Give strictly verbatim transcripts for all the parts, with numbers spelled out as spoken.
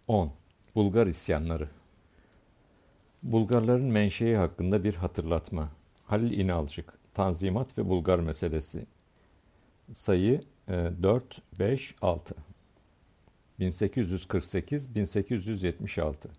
on. Bulgar isyanları. Bulgarların menşei hakkında bir hatırlatma. Halil İnalcık, Tanzimat ve Bulgar Meselesi. Sayı e, dört, beş, altı. bin sekiz yüz kırk sekiz - bin sekiz yüz yetmiş altı.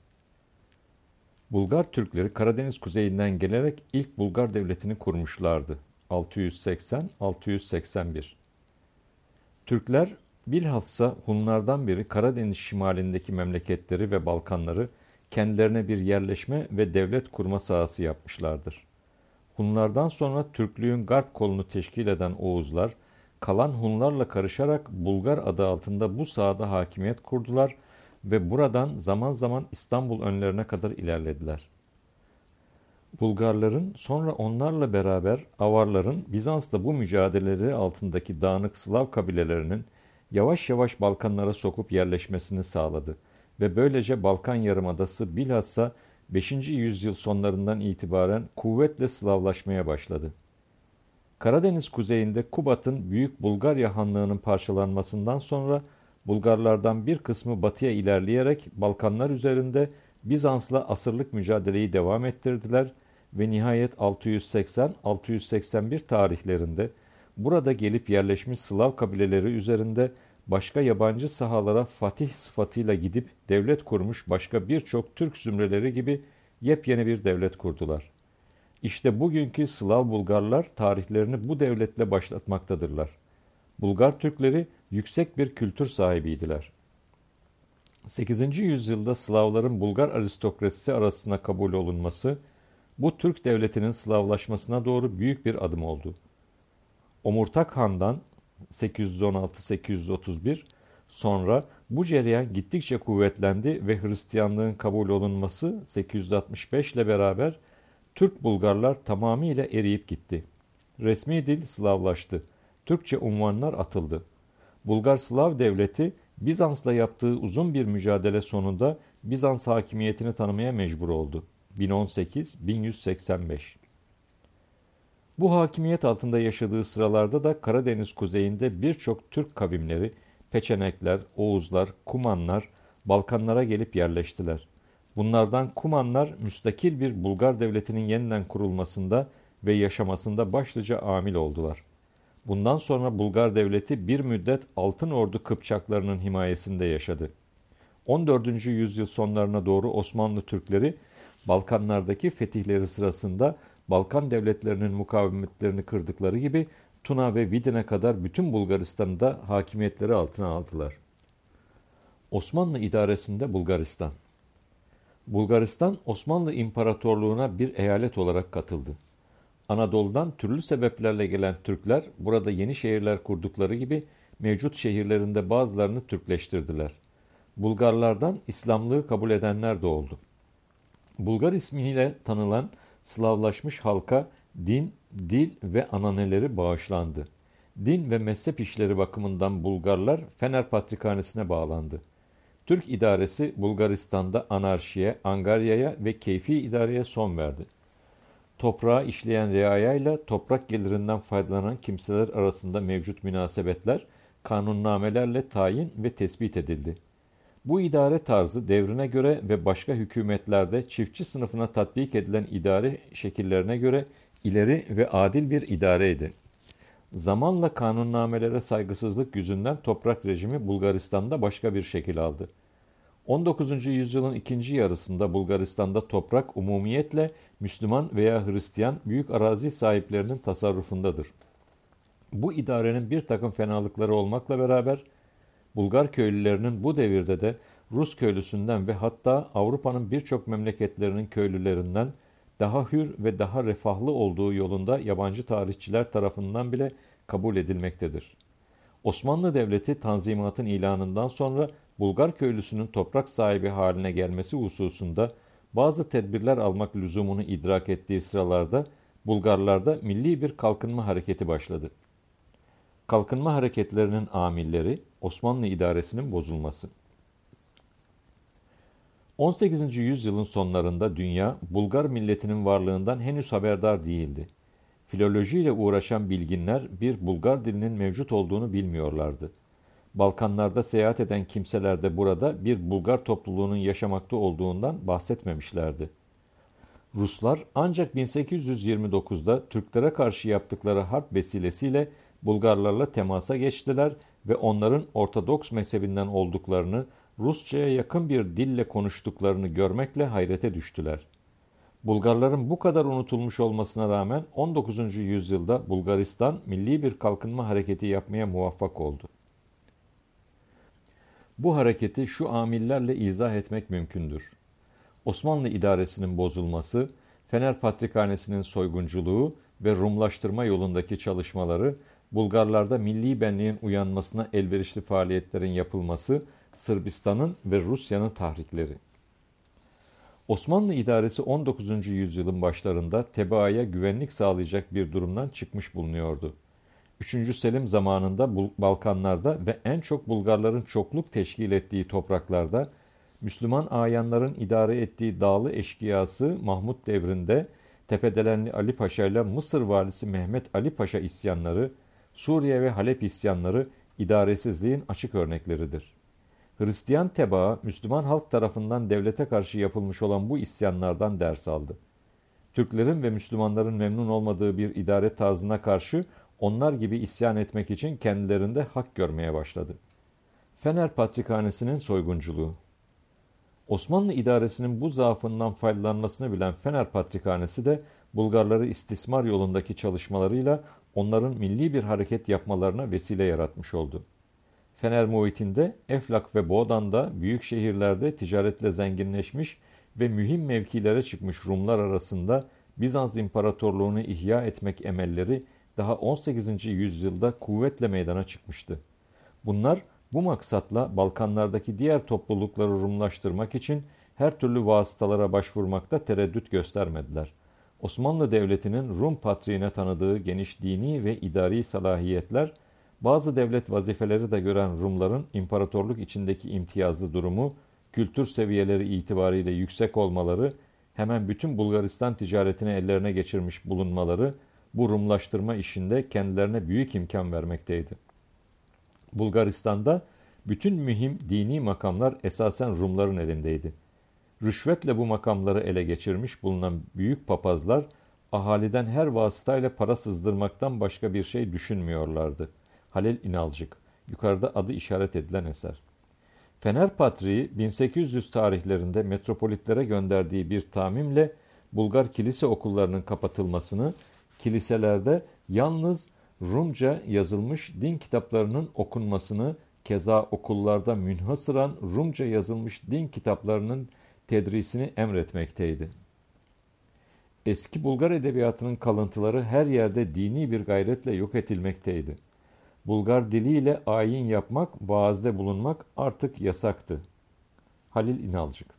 Bulgar Türkleri Karadeniz kuzeyinden gelerek ilk Bulgar devletini kurmuşlardı. altı yüz seksen - altı yüz seksen bir. Türkler bilhassa Hunlardan beri Karadeniz şimalindeki memleketleri ve Balkanları kendilerine bir yerleşme ve devlet kurma sahası yapmışlardır. Hunlardan sonra Türklüğün garp kolunu teşkil eden Oğuzlar, kalan Hunlarla karışarak Bulgar adı altında bu sahada hakimiyet kurdular ve buradan zaman zaman İstanbul önlerine kadar ilerlediler. Bulgarların sonra onlarla beraber Avarların Bizans'ta bu mücadeleleri altındaki dağınık Slav kabilelerinin yavaş yavaş Balkanlara sokup yerleşmesini sağladı ve böylece Balkan Yarımadası bilhassa beşinci yüzyıl sonlarından itibaren kuvvetle Slavlaşmaya başladı. Karadeniz kuzeyinde Kubat'ın Büyük Bulgarya Hanlığı'nın parçalanmasından sonra Bulgarlardan bir kısmı batıya ilerleyerek Balkanlar üzerinde Bizans'la asırlık mücadeleyi devam ettirdiler ve nihayet altı yüz seksen - altı yüz seksen bir tarihlerinde burada gelip yerleşmiş Slav kabileleri üzerinde başka yabancı sahalara fatih sıfatıyla gidip devlet kurmuş başka birçok Türk zümreleri gibi yepyeni bir devlet kurdular. İşte bugünkü Slav Bulgarlar tarihlerini bu devletle başlatmaktadırlar. Bulgar Türkleri yüksek bir kültür sahibiydiler. sekizinci yüzyılda Slavların Bulgar aristokrasisi arasına kabul olunması, bu Türk devletinin Slavlaşmasına doğru büyük bir adım oldu. Omurtak Han'dan sekiz yüz on altı - sekiz yüz otuz bir sonra bu cereyan gittikçe kuvvetlendi ve Hristiyanlığın kabul olunması sekiz yüz altmış beş ile beraber Türk Bulgarlar tamamıyla eriyip gitti. Resmi dil Slavlaştı. Türkçe unvanlar atıldı. Bulgar Slav devleti Bizans'la yaptığı uzun bir mücadele sonunda Bizans hakimiyetini tanımaya mecbur oldu. bin on sekiz - bin yüz seksen beş. Bu hakimiyet altında yaşadığı sıralarda da Karadeniz kuzeyinde birçok Türk kavimleri, Peçenekler, Oğuzlar, Kumanlar Balkanlara gelip yerleştiler. Bunlardan Kumanlar müstakil bir Bulgar devletinin yeniden kurulmasında ve yaşamasında başlıca amil oldular. Bundan sonra Bulgar devleti bir müddet Altın Ordu Kıpçaklarının himayesinde yaşadı. on dördüncü yüzyıl sonlarına doğru Osmanlı Türkleri Balkanlardaki fetihleri sırasında Balkan devletlerinin mukavemetlerini kırdıkları gibi Tuna ve Vidin'e kadar bütün Bulgaristan'ı da hakimiyetleri altına aldılar. Osmanlı idaresinde Bulgaristan. Bulgaristan Osmanlı İmparatorluğu'na bir eyalet olarak katıldı. Anadolu'dan türlü sebeplerle gelen Türkler burada yeni şehirler kurdukları gibi mevcut şehirlerinde bazılarını Türkleştirdiler. Bulgarlardan İslamlığı kabul edenler de oldu. Bulgar ismiyle tanılan Slavlaşmış halka din, dil ve ananeleri bağışlandı. Din ve mezhep işleri bakımından Bulgarlar Fener Patrikhanesi'ne bağlandı. Türk idaresi Bulgaristan'da anarşiye, angaryaya ve keyfi idareye son verdi. Toprağı işleyen reayayla toprak gelirinden faydalanan kimseler arasında mevcut münasebetler kanunnamelerle tayin ve tespit edildi. Bu idare tarzı devrine göre ve başka hükümetlerde çiftçi sınıfına tatbik edilen idare şekillerine göre ileri ve adil bir idareydi. Zamanla kanunnamelere saygısızlık yüzünden toprak rejimi Bulgaristan'da başka bir şekil aldı. on dokuzuncu yüzyılın ikinci yarısında Bulgaristan'da toprak umumiyetle Müslüman veya Hristiyan büyük arazi sahiplerinin tasarrufundadır. Bu idarenin bir takım fenalıkları olmakla beraber Bulgar köylülerinin bu devirde de Rus köylüsünden ve hatta Avrupa'nın birçok memleketlerinin köylülerinden daha hür ve daha refahlı olduğu yolunda yabancı tarihçiler tarafından bile kabul edilmektedir. Osmanlı Devleti Tanzimat'ın ilanından sonra Bulgar köylüsünün toprak sahibi haline gelmesi hususunda bazı tedbirler almak lüzumunu idrak ettiği sıralarda Bulgarlarda milli bir kalkınma hareketi başladı. Kalkınma hareketlerinin amilleri Osmanlı idaresinin bozulması. on sekizinci yüzyılın sonlarında dünya Bulgar milletinin varlığından henüz haberdar değildi. Filolojiyle uğraşan bilginler bir Bulgar dilinin mevcut olduğunu bilmiyorlardı. Balkanlarda seyahat eden kimseler de burada bir Bulgar topluluğunun yaşamakta olduğundan bahsetmemişlerdi. Ruslar ancak bin sekiz yüz yirmi dokuzda Türklere karşı yaptıkları harp vesilesiyle Bulgarlarla temasa geçtiler ve onların Ortodoks mezhebinden olduklarını, Rusça'ya yakın bir dille konuştuklarını görmekle hayrete düştüler. Bulgarların bu kadar unutulmuş olmasına rağmen on dokuzuncu yüzyılda Bulgaristan milli bir kalkınma hareketi yapmaya muvaffak oldu. Bu hareketi şu amillerle izah etmek mümkündür. Osmanlı idaresinin bozulması, Fener Patrikhanesi'nin soygunculuğu ve Rumlaştırma yolundaki çalışmaları, Bulgarlarda milli benliğin uyanmasına elverişli faaliyetlerin yapılması, Sırbistan'ın ve Rusya'nın tahrikleri. Osmanlı idaresi on dokuzuncu yüzyılın başlarında tebaaya güvenlik sağlayacak bir durumdan çıkmış bulunuyordu. üçüncü Selim zamanında Balkanlarda ve en çok Bulgarların çokluk teşkil ettiği topraklarda, Müslüman ayanların idare ettiği Dağlı eşkıyası Mahmut devrinde Tepedelenli Ali Paşa ile Mısır valisi Mehmet Ali Paşa isyanları, Suriye ve Halep isyanları idaresizliğin açık örnekleridir. Hristiyan tebaa, Müslüman halk tarafından devlete karşı yapılmış olan bu isyanlardan ders aldı. Türklerin ve Müslümanların memnun olmadığı bir idare tarzına karşı onlar gibi isyan etmek için kendilerinde hak görmeye başladı. Fener Patrikhanesi'nin soygunculuğu. Osmanlı idaresinin bu zaafından faydalanmasını bilen Fener Patrikhanesi de Bulgarları istismar yolundaki çalışmalarıyla onların milli bir hareket yapmalarına vesile yaratmış oldu. Fener muhitinde Eflak ve Boğdan'da büyük şehirlerde ticaretle zenginleşmiş ve mühim mevkilere çıkmış Rumlar arasında Bizans İmparatorluğunu ihya etmek emelleri daha on sekizinci yüzyılda kuvvetle meydana çıkmıştı. Bunlar bu maksatla Balkanlardaki diğer toplulukları Rumlaştırmak için her türlü vasıtalara başvurmakta tereddüt göstermediler. Osmanlı Devleti'nin Rum patriğine tanıdığı geniş dini ve idari salahiyetler, bazı devlet vazifeleri de gören Rumların imparatorluk içindeki imtiyazlı durumu, kültür seviyeleri itibariyle yüksek olmaları, hemen bütün Bulgaristan ticaretini ellerine geçirmiş bulunmaları, bu Rumlaştırma işinde kendilerine büyük imkan vermekteydi. Bulgaristan'da bütün mühim dini makamlar esasen Rumların elindeydi. Rüşvetle bu makamları ele geçirmiş bulunan büyük papazlar, ahaliden her vasıtayla para sızdırmaktan başka bir şey düşünmüyorlardı. Halil İnalcık, yukarıda adı işaret edilen eser. Fener Patriği bin sekiz yüz tarihlerinde metropolitlere gönderdiği bir tamimle Bulgar kilise okullarının kapatılmasını, kiliselerde yalnız Rumca yazılmış din kitaplarının okunmasını, keza okullarda münhasıran Rumca yazılmış din kitaplarının tedrisini emretmekteydi. Eski Bulgar edebiyatının kalıntıları her yerde dini bir gayretle yok edilmekteydi. Bulgar diliyle ayin yapmak, vaazde bulunmak artık yasaktı. Halil İnalcık.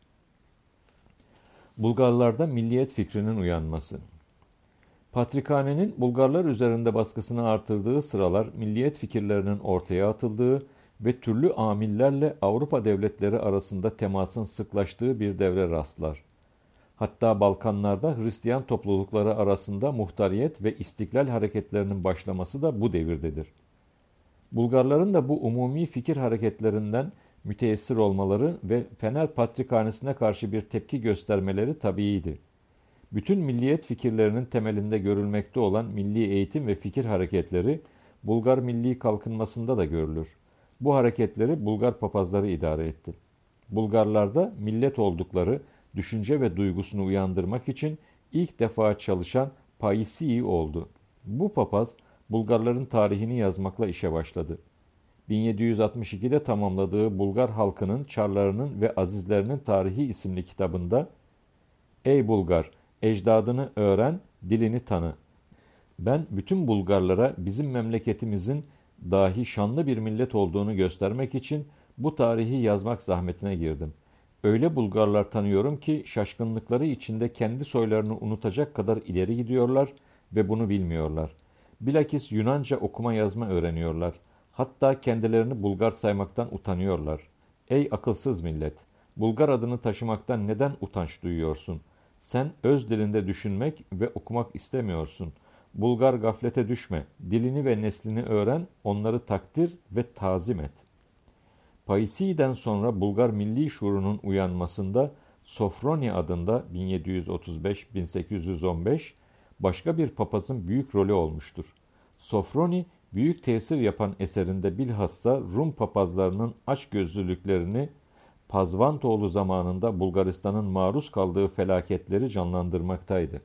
Bulgarlarda milliyet fikrinin uyanması. Patrikhanenin Bulgarlar üzerinde baskısını artırdığı sıralar milliyet fikirlerinin ortaya atıldığı ve türlü amillerle Avrupa devletleri arasında temasın sıklaştığı bir devre rastlar. Hatta Balkanlarda Hristiyan toplulukları arasında muhtariyet ve istiklal hareketlerinin başlaması da bu devirdedir. Bulgarların da bu umumi fikir hareketlerinden müteessir olmaları ve Fener Patrikhanesi'ne karşı bir tepki göstermeleri tabiiydi. Bütün milliyet fikirlerinin temelinde görülmekte olan milli eğitim ve fikir hareketleri Bulgar milli kalkınmasında da görülür. Bu hareketleri Bulgar papazları idare etti. Bulgarlarda millet oldukları düşünce ve duygusunu uyandırmak için ilk defa çalışan Paisi oldu. Bu papaz Bulgarların tarihini yazmakla işe başladı. bin yedi yüz altmış ikide tamamladığı Bulgar halkının, çarlarının ve azizlerinin tarihi isimli kitabında "Ey Bulgar, ecdadını öğren, dilini tanı. Ben bütün Bulgarlara bizim memleketimizin dahi şanlı bir millet olduğunu göstermek için bu tarihi yazmak zahmetine girdim. Öyle Bulgarlar tanıyorum ki şaşkınlıkları içinde kendi soylarını unutacak kadar ileri gidiyorlar ve bunu bilmiyorlar. Bilakis Yunanca okuma yazma öğreniyorlar. Hatta kendilerini Bulgar saymaktan utanıyorlar. Ey akılsız millet! Bulgar adını taşımaktan neden utanç duyuyorsun? Sen öz dilinde düşünmek ve okumak istemiyorsun. Bulgar gaflete düşme. Dilini ve neslini öğren, onları takdir ve tazim et. Paisi'den sonra Bulgar milli şuurunun uyanmasında Sofroni adında bin yedi yüz otuz beş bin sekiz yüz on beş başka bir papazın büyük rolü olmuştur. Sofroni, büyük tesir yapan eserinde bilhassa Rum papazlarının açgözlülüklerini, Pazvantoğlu zamanında Bulgaristan'ın maruz kaldığı felaketleri canlandırmaktaydı.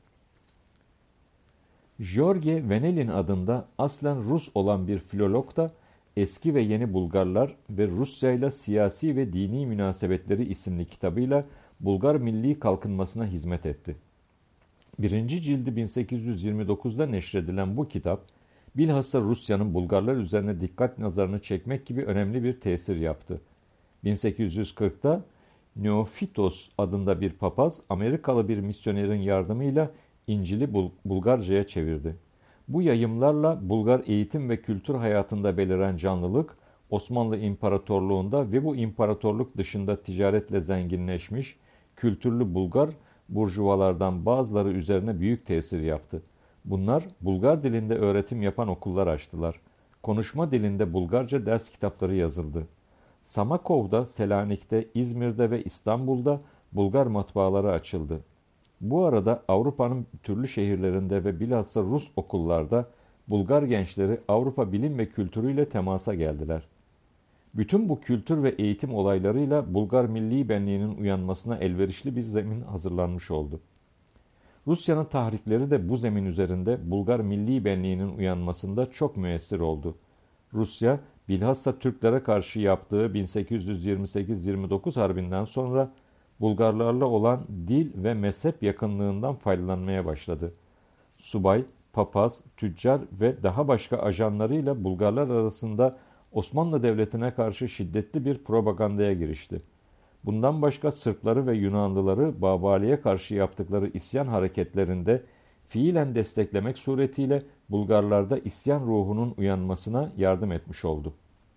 George Venelin adında aslen Rus olan bir filolog da Eski ve Yeni Bulgarlar ve Rusya ile Siyasi ve Dini Münasebetleri isimli kitabıyla Bulgar milli kalkınmasına hizmet etti. Birinci cildi bin sekiz yüz yirmi dokuzda neşredilen bu kitap, bilhassa Rusya'nın Bulgarlar üzerine dikkat nazarını çekmek gibi önemli bir tesir yaptı. bin sekiz yüz kırkta Neofitos adında bir papaz, Amerikalı bir misyonerin yardımıyla İncil'i Bul- Bulgarca'ya çevirdi. Bu yayımlarla Bulgar eğitim ve kültür hayatında beliren canlılık, Osmanlı İmparatorluğu'nda ve bu imparatorluk dışında ticaretle zenginleşmiş, kültürlü Bulgar burjuvalardan bazıları üzerine büyük tesir yaptı. Bunlar Bulgar dilinde öğretim yapan okullar açtılar. Konuşma dilinde Bulgarca ders kitapları yazıldı. Samakov'da, Selanik'te, İzmir'de ve İstanbul'da Bulgar matbaaları açıldı. Bu arada Avrupa'nın türlü şehirlerinde ve bilhassa Rus okullarda Bulgar gençleri Avrupa bilim ve kültürüyle temasa geldiler. Bütün bu kültür ve eğitim olaylarıyla Bulgar milli benliğinin uyanmasına elverişli bir zemin hazırlanmış oldu. Rusya'nın tahrikleri de bu zemin üzerinde Bulgar milli benliğinin uyanmasında çok müessir oldu. Rusya, bilhassa Türklere karşı yaptığı bin sekiz yüz yirmi sekiz yirmi dokuz Harbinden sonra Bulgarlarla olan dil ve mezhep yakınlığından faydalanmaya başladı. Subay, papaz, tüccar ve daha başka ajanlarıyla Bulgarlar arasında Osmanlı Devleti'ne karşı şiddetli bir propagandaya girişti. Bundan başka Sırpları ve Yunanlıları Babali'ye karşı yaptıkları isyan hareketlerinde fiilen desteklemek suretiyle Bulgarlarda isyan ruhunun uyanmasına yardım etmiş oldu.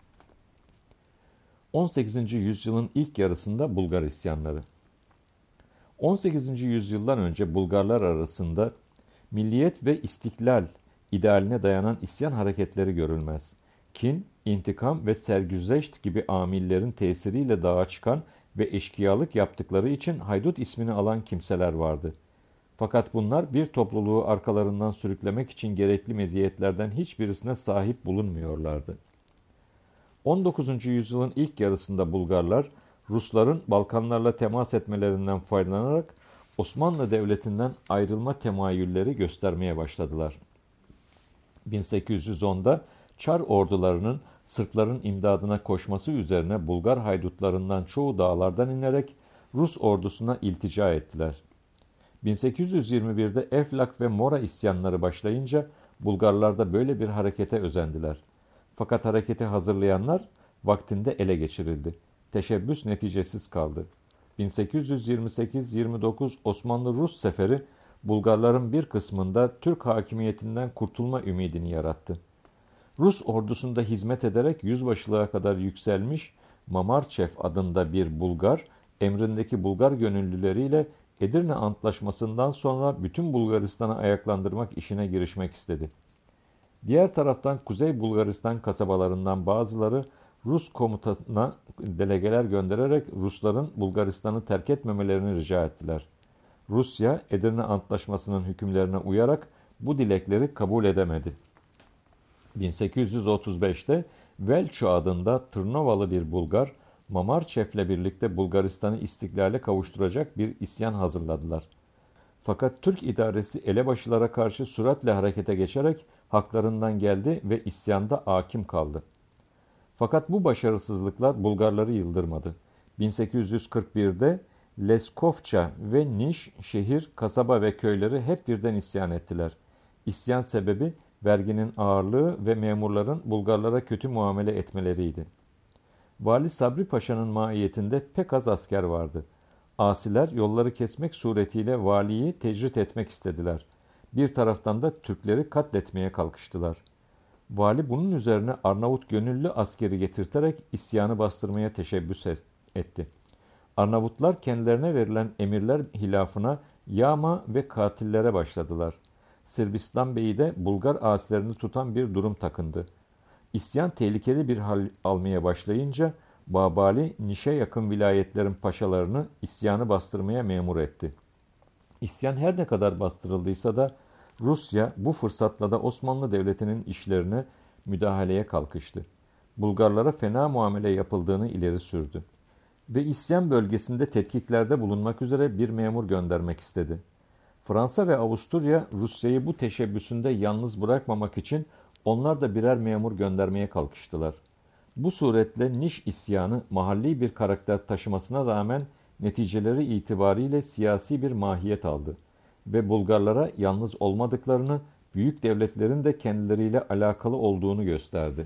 on sekizinci yüzyılın ilk yarısında Bulgar isyanları. on sekizinci yüzyıldan önce Bulgarlar arasında milliyet ve istiklal idealine dayanan isyan hareketleri görülmez. Kin, intikam ve sergüzeşt gibi amillerin tesiriyle dağa çıkan ve eşkıyalık yaptıkları için haydut ismini alan kimseler vardı. Fakat bunlar bir topluluğu arkalarından sürüklemek için gerekli meziyetlerden hiçbirisine sahip bulunmuyorlardı. on dokuzuncu yüzyılın ilk yarısında Bulgarlar, Rusların Balkanlarla temas etmelerinden faydalanarak Osmanlı Devleti'nden ayrılma temayülleri göstermeye başladılar. bin sekiz yüz onda Çar ordularının Sırpların imdadına koşması üzerine Bulgar haydutlarından çoğu dağlardan inerek Rus ordusuna iltica ettiler. bin sekiz yüz yirmi birde Eflak ve Mora isyanları başlayınca Bulgarlar da böyle bir harekete özendiler. Fakat hareketi hazırlayanlar vaktinde ele geçirildi. Teşebbüs neticesiz kaldı. bin sekiz yüz yirmi sekiz yirmi dokuz Osmanlı-Rus seferi Bulgarların bir kısmında Türk hakimiyetinden kurtulma ümidini yarattı. Rus ordusunda hizmet ederek yüzbaşılığa kadar yükselmiş Mamarçev adında bir Bulgar, emrindeki Bulgar gönüllüleriyle Edirne Antlaşması'ndan sonra bütün Bulgaristan'ı ayaklandırmak işine girişmek istedi. Diğer taraftan Kuzey Bulgaristan kasabalarından bazıları Rus komutasına delegeler göndererek Rusların Bulgaristan'ı terk etmemelerini rica ettiler. Rusya, Edirne Antlaşması'nın hükümlerine uyarak bu dilekleri kabul edemedi. bin sekiz yüz otuz beşte Velço adında Tırnovalı bir Bulgar, Mamarçev'le birlikte Bulgaristan'ı istiklale kavuşturacak bir isyan hazırladılar. Fakat Türk idaresi elebaşılara karşı süratle harekete geçerek haklarından geldi ve isyanda hakim kaldı. Fakat bu başarısızlıklar Bulgarları yıldırmadı. bin sekiz yüz kırk birde Leskovça ve Niş şehir, kasaba ve köyleri hep birden isyan ettiler. İsyan sebebi verginin ağırlığı ve memurların Bulgarlara kötü muamele etmeleriydi. Vali Sabri Paşa'nın maiyetinde pek az asker vardı. Asiler yolları kesmek suretiyle valiyi tecrit etmek istediler. Bir taraftan da Türkleri katletmeye kalkıştılar. Vali bunun üzerine Arnavut gönüllü askeri getirterek isyanı bastırmaya teşebbüs etti. Arnavutlar kendilerine verilen emirler hilafına yağma ve katillere başladılar. Sırbistan Bey'i de Bulgar asilerini tutan bir durum takındı. İsyan tehlikeli bir hal almaya başlayınca Babali, Niş'e yakın vilayetlerin paşalarını isyanı bastırmaya memur etti. İsyan her ne kadar bastırıldıysa da Rusya bu fırsatla da Osmanlı Devleti'nin işlerine müdahaleye kalkıştı. Bulgarlara fena muamele yapıldığını ileri sürdü ve isyan bölgesinde tetkiklerde bulunmak üzere bir memur göndermek istedi. Fransa ve Avusturya Rusya'yı bu teşebbüsünde yalnız bırakmamak için onlar da birer memur göndermeye kalkıştılar. Bu suretle Niş isyanı mahalli bir karakter taşımasına rağmen neticeleri itibariyle siyasi bir mahiyet aldı ve Bulgarlara yalnız olmadıklarını, büyük devletlerin de kendileriyle alakalı olduğunu gösterdi.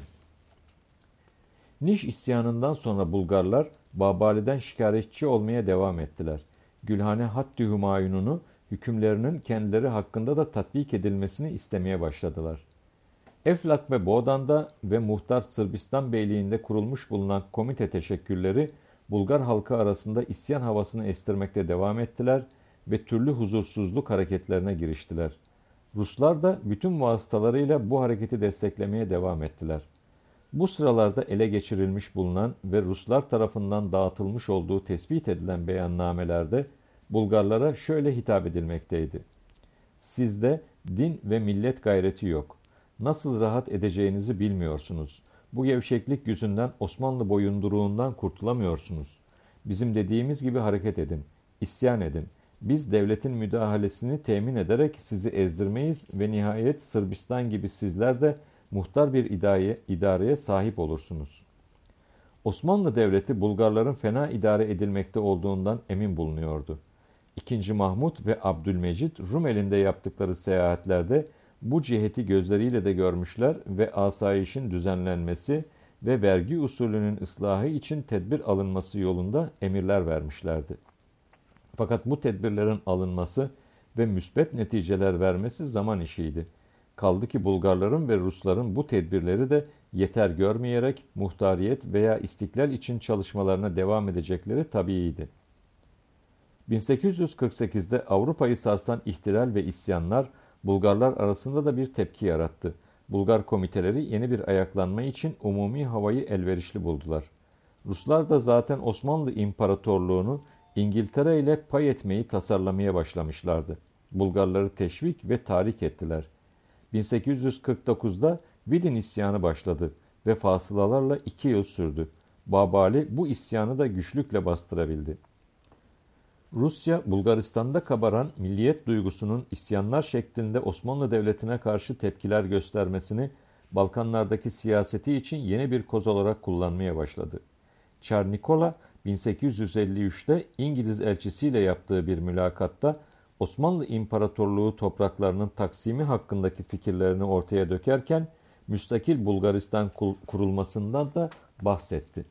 Niş isyanından sonra Bulgarlar Babali'den şikayetçi olmaya devam ettiler. Gülhane Hattı Hümayun'unu hükümlerinin kendileri hakkında da tatbik edilmesini istemeye başladılar. Eflak ve Boğdan'da ve Muhtar Sırbistan Beyliği'nde kurulmuş bulunan komite teşekkülleri Bulgar halkı arasında isyan havasını estirmekte devam ettiler ve türlü huzursuzluk hareketlerine giriştiler. Ruslar da bütün vasıtalarıyla bu hareketi desteklemeye devam ettiler. Bu sıralarda ele geçirilmiş bulunan ve Ruslar tarafından dağıtılmış olduğu tespit edilen beyannamelerde Bulgarlara şöyle hitap edilmekteydi: Sizde din ve millet gayreti yok. Nasıl rahat edeceğinizi bilmiyorsunuz. Bu gevşeklik yüzünden Osmanlı boyunduruğundan kurtulamıyorsunuz. Bizim dediğimiz gibi hareket edin, isyan edin. Biz devletin müdahalesini temin ederek sizi ezdirmeyiz ve nihayet Sırbistan gibi sizler de muhtar bir idareye, idareye sahip olursunuz. Osmanlı Devleti Bulgarların fena idare edilmekte olduğundan emin bulunuyordu. İkinci Mahmud ve Abdülmecit Rum elinde yaptıkları seyahatlerde bu ciheti gözleriyle de görmüşler ve asayişin düzenlenmesi ve vergi usulünün ıslahı için tedbir alınması yolunda emirler vermişlerdi. Fakat bu tedbirlerin alınması ve müsbet neticeler vermesi zaman işiydi. Kaldı ki Bulgarların ve Rusların bu tedbirleri de yeter görmeyerek muhtariyet veya istiklal için çalışmalarına devam edecekleri tabiiydi. bin sekiz yüz kırk sekizde Avrupa'yı sarsan ihtilal ve isyanlar Bulgarlar arasında da bir tepki yarattı. Bulgar komiteleri yeni bir ayaklanma için umumi havayı elverişli buldular. Ruslar da zaten Osmanlı İmparatorluğunu İngiltere ile pay etmeyi tasarlamaya başlamışlardı. Bulgarları teşvik ve tahrik ettiler. bin sekiz yüz kırk dokuzda Vidin isyanı başladı ve fasılalarla iki yıl sürdü. Babali bu isyanı da güçlükle bastırabildi. Rusya, Bulgaristan'da kabaran milliyet duygusunun isyanlar şeklinde Osmanlı Devleti'ne karşı tepkiler göstermesini Balkanlardaki siyaseti için yeni bir koz olarak kullanmaya başladı. Çar Nikola bin sekiz yüz elli üçte İngiliz elçisiyle yaptığı bir mülakatta Osmanlı İmparatorluğu topraklarının taksimi hakkındaki fikirlerini ortaya dökerken müstakil Bulgaristan kurulmasından da bahsetti.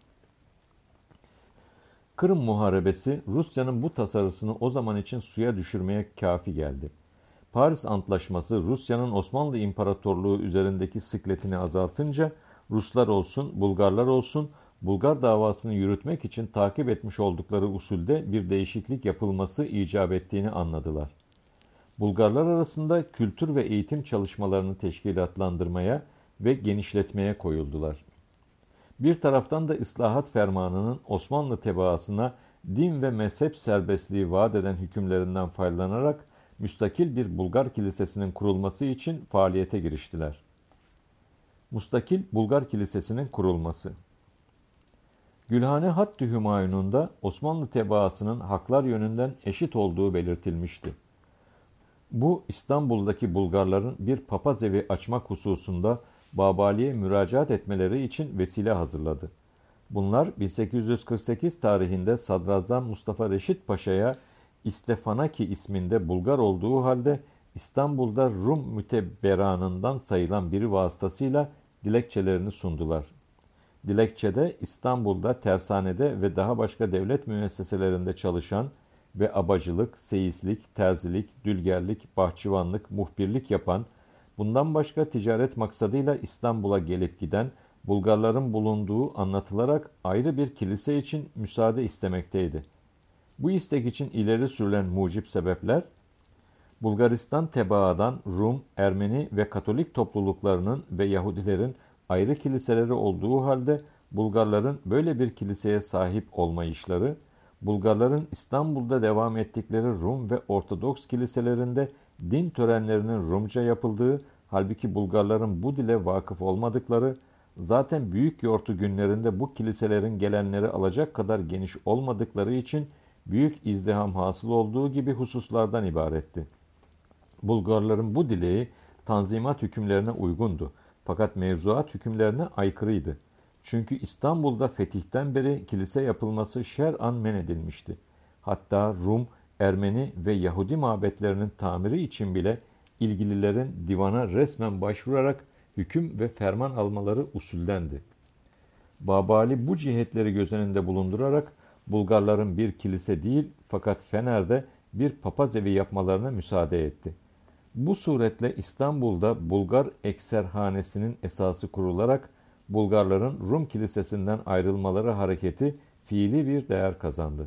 Kırım Muharebesi Rusya'nın bu tasarısını o zaman için suya düşürmeye kafi geldi. Paris Antlaşması Rusya'nın Osmanlı İmparatorluğu üzerindeki sıkletini azaltınca Ruslar olsun, Bulgarlar olsun Bulgar davasını yürütmek için takip etmiş oldukları usulde bir değişiklik yapılması icap ettiğini anladılar. Bulgarlar arasında kültür ve eğitim çalışmalarını teşkilatlandırmaya ve genişletmeye koyuldular. Bir taraftan da ıslahat fermanının Osmanlı tebaasına din ve mezhep serbestliği vaat eden hükümlerinden faydalanarak müstakil bir Bulgar kilisesinin kurulması için faaliyete giriştiler. Müstakil Bulgar Kilisesi'nin kurulması. Gülhane Hattı Hümayun'unda Osmanlı tebaasının haklar yönünden eşit olduğu belirtilmişti. Bu İstanbul'daki Bulgarların bir papaz evi açmak hususunda Babali'ye müracaat etmeleri için vesile hazırladı. Bunlar bin sekiz yüz kırk sekiz tarihinde Sadrazam Mustafa Reşit Paşa'ya İstefanaki isminde Bulgar olduğu halde İstanbul'da Rum mütebberanından sayılan biri vasıtasıyla dilekçelerini sundular. Dilekçede İstanbul'da tersanede ve daha başka devlet müesseselerinde çalışan ve abacılık, seyislik, terzilik, dülgerlik, bahçıvanlık, muhbirlik yapan, bundan başka ticaret maksadıyla İstanbul'a gelip giden Bulgarların bulunduğu anlatılarak ayrı bir kilise için müsaade istemekteydi. Bu istek için ileri sürülen mucip sebepler, Bulgaristan tebaadan Rum, Ermeni ve Katolik topluluklarının ve Yahudilerin ayrı kiliseleri olduğu halde Bulgarların böyle bir kiliseye sahip olmayışları, Bulgarların İstanbul'da devam ettikleri Rum ve Ortodoks kiliselerinde din törenlerinin Rumca yapıldığı, halbuki Bulgarların bu dile vakıf olmadıkları, zaten büyük yortu günlerinde bu kiliselerin gelenleri alacak kadar geniş olmadıkları için büyük izdiham hasıl olduğu gibi hususlardan ibaretti. Bulgarların bu dileği Tanzimat hükümlerine uygundu. Fakat mevzuat hükümlerine aykırıydı. Çünkü İstanbul'da fetihten beri kilise yapılması şer'an men edilmişti. Hatta Rum, Ermeni ve Yahudi mabetlerinin tamiri için bile ilgililerin divana resmen başvurarak hüküm ve ferman almaları usuldendi. Babali bu cihetleri göz önünde bulundurarak Bulgarların bir kilise değil fakat Fener'de bir papaz evi yapmalarına müsaade etti. Bu suretle İstanbul'da Bulgar ekserhanesinin esası kurularak Bulgarların Rum kilisesinden ayrılmaları hareketi fiili bir değer kazandı.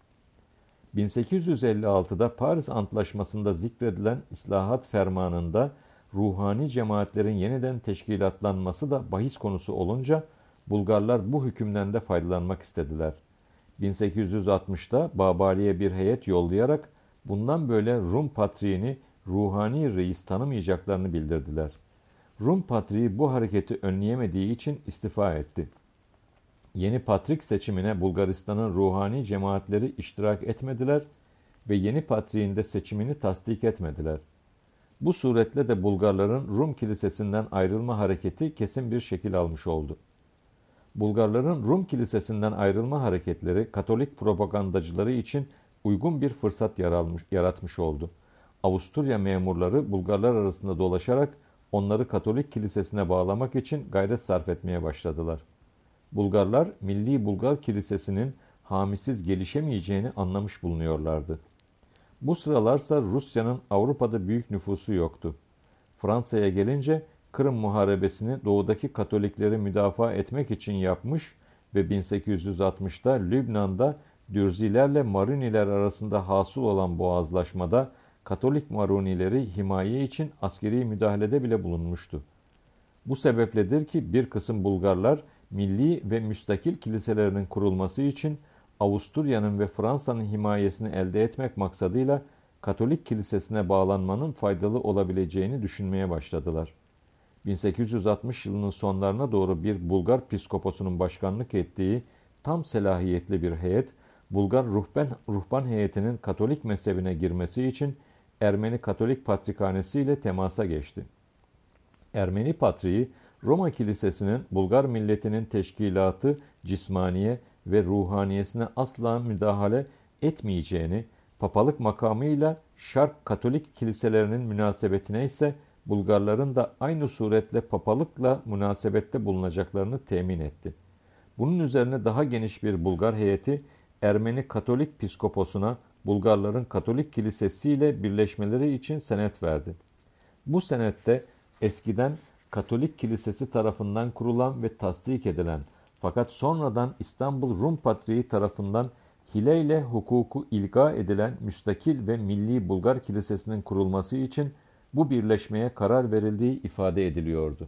bin sekiz yüz elli altıda Paris Antlaşması'nda zikredilen İslahat Fermanı'nda ruhani cemaatlerin yeniden teşkilatlanması da bahis konusu olunca Bulgarlar bu hükümden de faydalanmak istediler. bin sekiz yüz altmışta Babali'ye bir heyet yollayarak bundan böyle Rum patriğini ruhani reis tanımayacaklarını bildirdiler. Rum patriği bu hareketi önleyemediği için istifa etti. Yeni patrik seçimine Bulgaristan'ın ruhani cemaatleri iştirak etmediler ve yeni patriğin de seçimini tasdik etmediler. Bu suretle de Bulgarların Rum kilisesinden ayrılma hareketi kesin bir şekil almış oldu. Bulgarların Rum kilisesinden ayrılma hareketleri Katolik propagandacıları için uygun bir fırsat yaratmış oldu. Avusturya memurları Bulgarlar arasında dolaşarak onları Katolik kilisesine bağlamak için gayret sarf etmeye başladılar. Bulgarlar, Milli Bulgar Kilisesi'nin hamisiz gelişemeyeceğini anlamış bulunuyorlardı. Bu sıralarsa Rusya'nın Avrupa'da büyük nüfusu yoktu. Fransa'ya gelince Kırım Muharebesi'ni doğudaki Katolikleri müdafaa etmek için yapmış ve bin sekiz yüz altmışta Lübnan'da Dürzilerle Maruniler arasında hasıl olan boğazlaşmada Katolik Marunileri himaye için askeri müdahalede bile bulunmuştu. Bu sebepledir ki bir kısım Bulgarlar milli ve müstakil kiliselerinin kurulması için Avusturya'nın ve Fransa'nın himayesini elde etmek maksadıyla Katolik kilisesine bağlanmanın faydalı olabileceğini düşünmeye başladılar. bin sekiz yüz altmış yılının sonlarına doğru bir Bulgar piskoposunun başkanlık ettiği tam selahiyetli bir heyet, Bulgar ruhban, ruhban heyetinin Katolik mezhebine girmesi için Ermeni Katolik Patrikhanesi ile temasa geçti. Ermeni Patriği, Roma Kilisesi'nin Bulgar milletinin teşkilatı, cismaniye ve ruhaniyesine asla müdahale etmeyeceğini, papalık makamıyla Şark Katolik kiliselerinin münasebetine ise Bulgarların da aynı suretle papalıkla münasebette bulunacaklarını temin etti. Bunun üzerine daha geniş bir Bulgar heyeti Ermeni Katolik Piskoposuna Bulgarların Katolik Kilisesi ile birleşmeleri için senet verdi. Bu senette eskiden Katolik Kilisesi tarafından kurulan ve tasdik edilen fakat sonradan İstanbul Rum Patriği tarafından hileyle hukuku ilga edilen müstakil ve milli Bulgar Kilisesi'nin kurulması için bu birleşmeye karar verildiği ifade ediliyordu.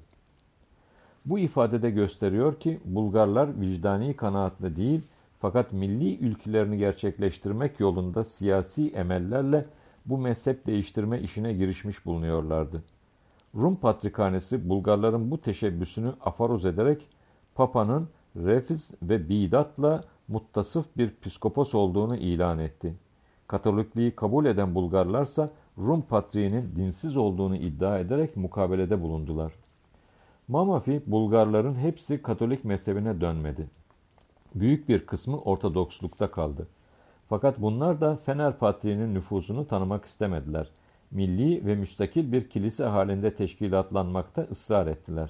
Bu ifadede gösteriyor ki Bulgarlar vicdani kanaatle değil fakat milli ülkülerini gerçekleştirmek yolunda siyasi emellerle bu mezhep değiştirme işine girişmiş bulunuyorlardı. Rum Patrikhanesi Bulgarların bu teşebbüsünü afaruz ederek Papa'nın refiz ve bidatla muttasıf bir piskopos olduğunu ilan etti. Katolikliği kabul eden Bulgarlarsa Rum Patriğinin dinsiz olduğunu iddia ederek mukabelede bulundular. Mamafi Bulgarların hepsi Katolik mezhebine dönmedi. Büyük bir kısmı Ortodokslukta kaldı. Fakat bunlar da Fener Patriğinin nüfuzunu tanımak istemediler. Milli ve müstakil bir kilise halinde teşkilatlanmakta ısrar ettiler.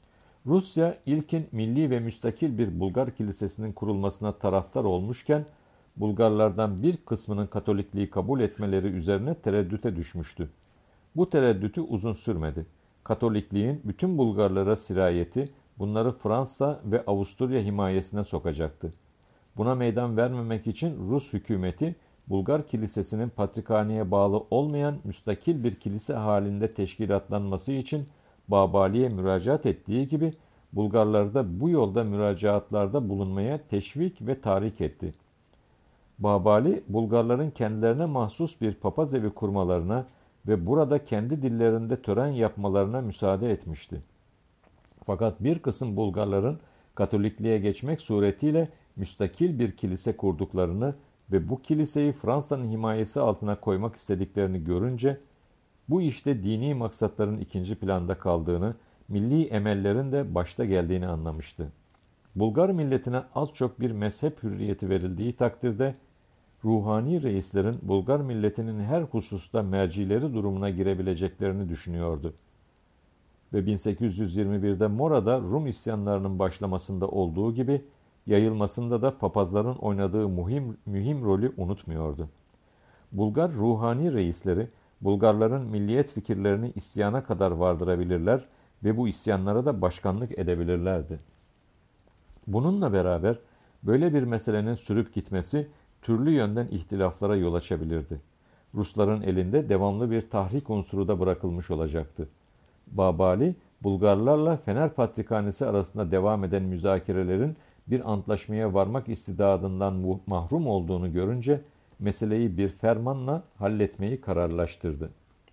Rusya ilkin milli ve müstakil bir Bulgar kilisesinin kurulmasına taraftar olmuşken Bulgarlardan bir kısmının Katolikliği kabul etmeleri üzerine tereddüte düşmüştü. Bu tereddütü uzun sürmedi. Katolikliğin bütün Bulgarlara sirayeti bunları Fransa ve Avusturya himayesine sokacaktı. Buna meydan vermemek için Rus hükümeti Bulgar kilisesinin patrikhaneye bağlı olmayan müstakil bir kilise halinde teşkilatlanması için Babali'ye müracaat ettiği gibi Bulgarları da bu yolda müracaatlarda bulunmaya teşvik ve tahrik etti. Babali, Bulgarların kendilerine mahsus bir papaz evi kurmalarına ve burada kendi dillerinde tören yapmalarına müsaade etmişti. Fakat bir kısım Bulgarların Katolikliğe geçmek suretiyle müstakil bir kilise kurduklarını ve bu kiliseyi Fransa'nın himayesi altına koymak istediklerini görünce, bu işte dini maksatların ikinci planda kaldığını, milli emellerin de başta geldiğini anlamıştı. Bulgar milletine az çok bir mezhep hürriyeti verildiği takdirde, ruhani reislerin Bulgar milletinin her hususta mercileri durumuna girebileceklerini düşünüyordu. Ve bin sekiz yüz yirmi birde Mora'da Rum isyanlarının başlamasında olduğu gibi, yayılmasında da papazların oynadığı mühim, mühim rolü unutmuyordu. Bulgar ruhani reisleri, Bulgarların milliyet fikirlerini isyana kadar vardırabilirler ve bu isyanlara da başkanlık edebilirlerdi. Bununla beraber böyle bir meselenin sürüp gitmesi türlü yönden ihtilaflara yol açabilirdi. Rusların elinde devamlı bir tahrik unsuru da bırakılmış olacaktı. Babali, Bulgarlarla Fener Patrikhanesi arasında devam eden müzakerelerin bir antlaşmaya varmak istidadından mahrum olduğunu görünce meseleyi bir fermanla halletmeyi kararlaştırdı.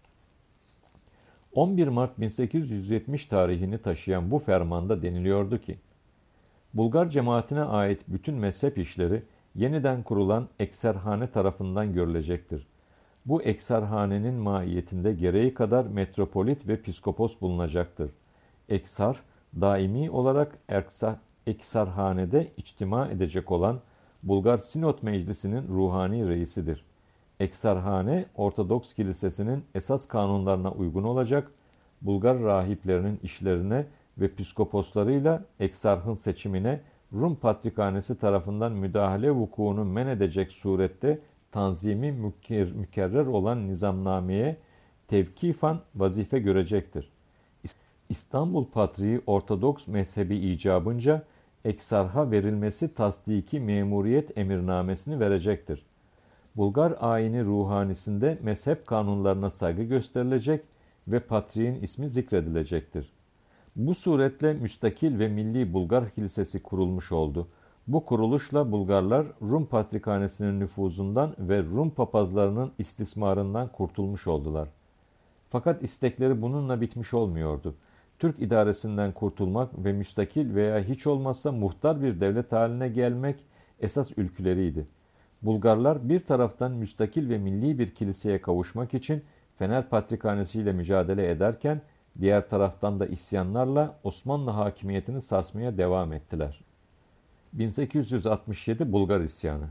on bir Mart bin sekiz yüz yetmiş tarihini taşıyan bu fermanda deniliyordu ki, Bulgar cemaatine ait bütün mezhep işleri yeniden kurulan ekserhane tarafından görülecektir. Bu ekserhanenin mahiyetinde gereği kadar metropolit ve piskopos bulunacaktır. Eksar, daimi olarak eksar, eksarhanede içtima edecek olan Bulgar Sinot Meclisi'nin ruhani reisidir. Eksarhane, Ortodoks Kilisesi'nin esas kanunlarına uygun olacak, Bulgar rahiplerinin işlerine ve piskoposlarıyla eksarhın seçimine Rum Patrikhanesi tarafından müdahale vukuunu men edecek surette tanzimi mükerrer olan nizamnameye tevkifan vazife görecektir. İstanbul Patriği Ortodoks mezhebi icabınca eksarha verilmesi tasdiki memuriyet emirnamesini verecektir. Bulgar ayini ruhanisinde mezhep kanunlarına saygı gösterilecek ve patriğin ismi zikredilecektir. Bu suretle müstakil ve milli Bulgar Kilisesi kurulmuş oldu. Bu kuruluşla Bulgarlar Rum Patrikhanesi'nin nüfuzundan ve Rum papazlarının istismarından kurtulmuş oldular. Fakat istekleri bununla bitmiş olmuyordu. Türk idaresinden kurtulmak ve müstakil veya hiç olmazsa muhtar bir devlet haline gelmek esas ülküleriydi. Bulgarlar bir taraftan müstakil ve milli bir kiliseye kavuşmak için Fener Patrikhanesi ile mücadele ederken, diğer taraftan da isyanlarla Osmanlı hakimiyetini sarsmaya devam ettiler. bin sekiz yüz altmış yedi Bulgar isyanı.